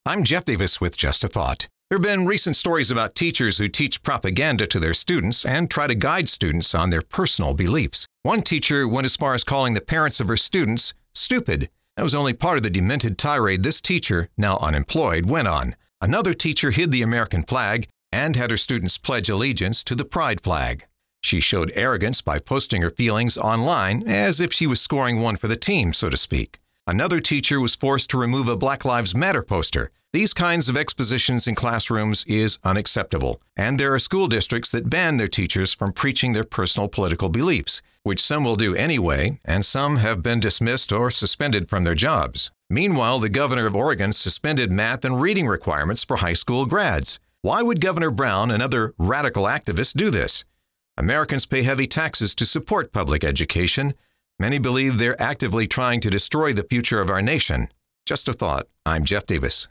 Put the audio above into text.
I'm Jeff Davis with Just a Thought. There have been recent stories about teachers who teach propaganda to their students and try to guide students on their personal beliefs. One teacher went as far as calling the parents of her students stupid. That was only part of the demented tirade this teacher, now unemployed, went on. Another teacher hid the American flag and had her students pledge allegiance to the pride flag. She showed arrogance by posting her feelings online as if she was scoring one for the team, so to speak. Another teacher was forced to remove a Black Lives Matter poster. These kinds of expositions in classrooms is unacceptable, and there are school districts that ban their teachers from preaching their personal political beliefs, which some will do anyway, and some have been dismissed or suspended from their jobs. Meanwhile, the governor of Oregon suspended math and reading requirements for high school grads. Why would Governor Brown and other radical activists do this? Americans pay heavy taxes to support public education. Many believe they're actively trying to destroy the future of our nation. Just a thought. I'm Jeff Davis.